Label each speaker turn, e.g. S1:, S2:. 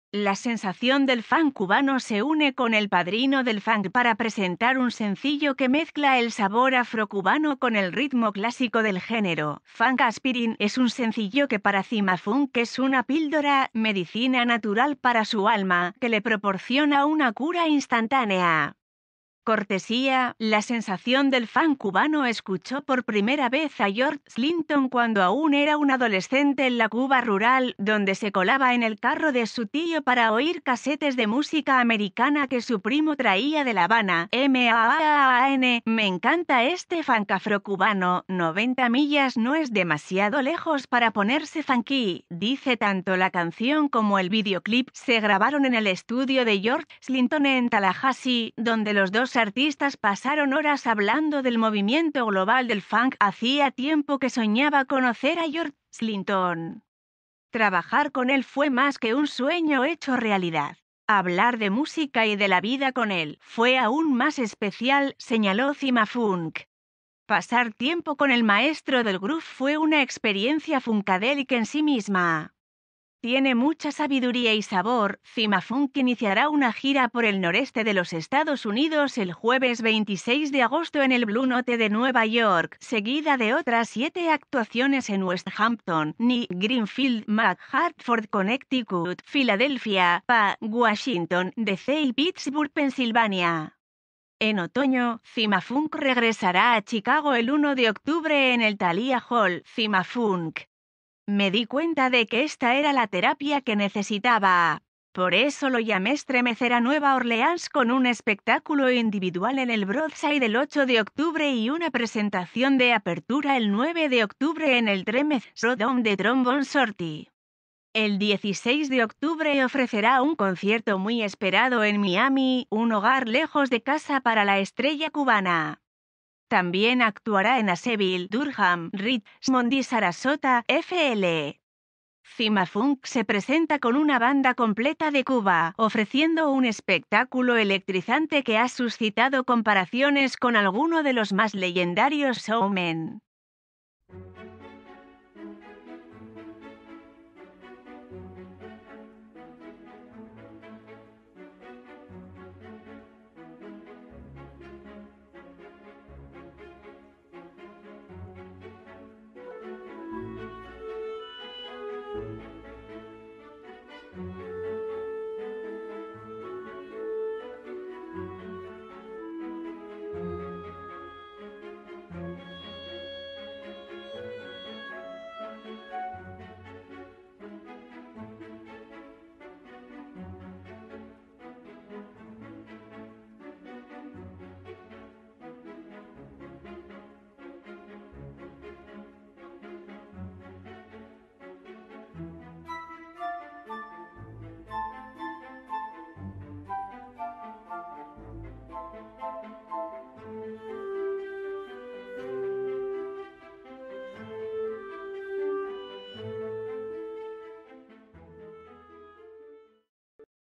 S1: La sensación del funk cubano se une con el padrino del funk para presentar un sencillo que mezcla el sabor afrocubano con el ritmo clásico del género. Funk Aspirin es un sencillo que para Cima Funk es una píldora, medicina natural para su alma, que le proporciona una cura instantánea. Cortesía, la sensación del funk cubano escuchó por primera vez a George Clinton cuando aún era un adolescente en la Cuba rural, donde se colaba en el carro de su tío para oír casetes de música americana que su primo traía de La Habana. MAAN, me encanta este funk afrocubano, 90 millas no es demasiado lejos para ponerse funky, dice. Tanto la canción como el videoclip se grabaron en el estudio de George Clinton en Tallahassee, donde los dos artistas pasaron horas hablando del movimiento global del funk. Hacía tiempo que soñaba conocer a George Clinton. Trabajar con él fue más que un sueño hecho realidad. Hablar de música y de la vida con él fue aún más especial, señaló Cima Funk. Pasar tiempo con el maestro del groove fue una experiencia funkadélica en sí misma. Tiene mucha sabiduría y sabor. Cima Funk iniciará una gira por el noreste de los Estados Unidos el jueves 26 de agosto en el Blue Note de Nueva York, seguida de otras 7 actuaciones en West Hampton, New Greenfield, Hartford, Connecticut, Filadelfia, Washington, D.C. y Pittsburgh, Pensilvania. En otoño, Cima Funk regresará a Chicago el 1 de octubre en el Thalia Hall. Cima Funk. Me di cuenta de que esta era la terapia que necesitaba. Por eso lo llamé Estremecer a Nueva Orleans con un espectáculo individual en el Broadside el 8 de octubre y una presentación de apertura el 9 de octubre en el Tremez Dome de Trombone Shorty. El 16 de octubre ofrecerá un concierto muy esperado en Miami, un hogar lejos de casa para la estrella cubana. También actuará en Asheville, Durham, Richmond y Sarasota, FL. Cima Funk se presenta con una banda completa de Cuba, ofreciendo un espectáculo electrizante que ha suscitado comparaciones con alguno de los más legendarios showmen.